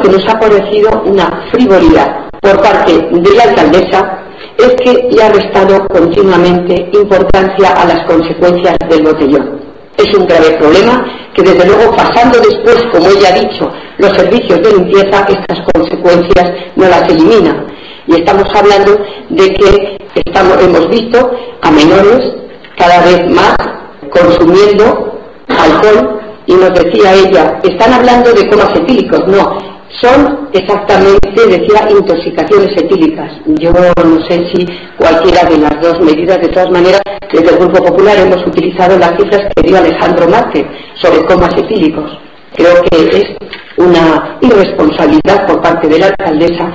que nos ha parecido una frivolidad por parte de la alcaldesa es que le ha restado continuamente importancia a las consecuencias del botellón. Es un grave problema que, desde luego, pasando después, como ella ha dicho, los servicios de limpieza, estas consecuencias no las elimina. Y estamos hablando de que hemos visto a menores cada vez más consumiendo alcohol, y nos decía ella, están hablando de comas etílicos. No, son exactamente, decía, intoxicaciones etílicas. Yo no sé si cualquiera de las dos medidas. De todas maneras, desde el Grupo Popular hemos utilizado las cifras que dio Alejandro Márquez sobre comas etílicos. Creo que es una irresponsabilidad por parte de la alcaldesa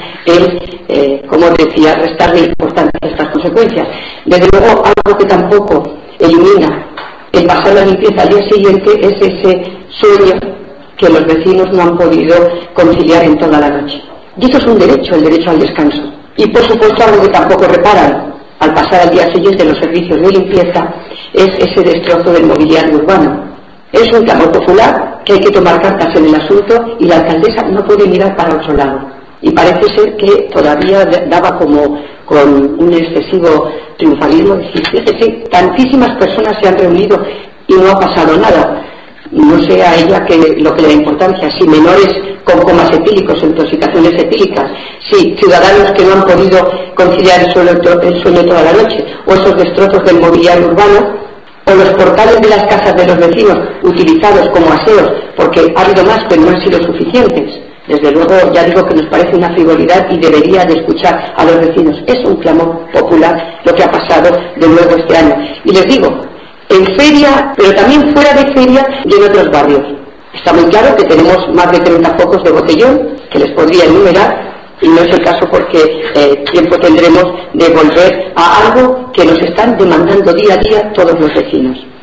el, como decía, restarle importancia a estas consecuencias. Desde luego, algo que tampoco elimina el pasar la limpieza al día siguiente es ese sueño que los vecinos no han podido conciliar en toda la noche. Y eso es un derecho, el derecho al descanso. Y por supuesto, algo que tampoco reparan al pasar al día siguiente los servicios de limpieza es ese destrozo del mobiliario urbano. Es un clamor popular que hay que tomar cartas en el asunto, y la alcaldesa no puede mirar para otro lado. Y parece ser que todavía daba como con un excesivo triunfalismo decir, fíjese, tantísimas personas se han reunido y no ha pasado nada. No sé a ella lo que le da importancia, si menores con comas etílicos, intoxicaciones etílicas, si ciudadanos que no han podido conciliar el sueño toda la noche, o esos destrozos del mobiliario urbano, o los portales de las casas de los vecinos utilizados como aseos, porque ha habido más pero no han sido suficientes. Desde luego, ya digo que nos parece una frivolidad y debería de escuchar a los vecinos. Es un clamor popular lo que ha pasado de nuevo este año. Y les digo, en feria, pero también fuera de feria y en otros barrios. Está muy claro que tenemos más de 30 focos de botellón, que les podría enumerar, y no es el caso porque tiempo tendremos de volver a algo que nos están demandando día a día todos los vecinos.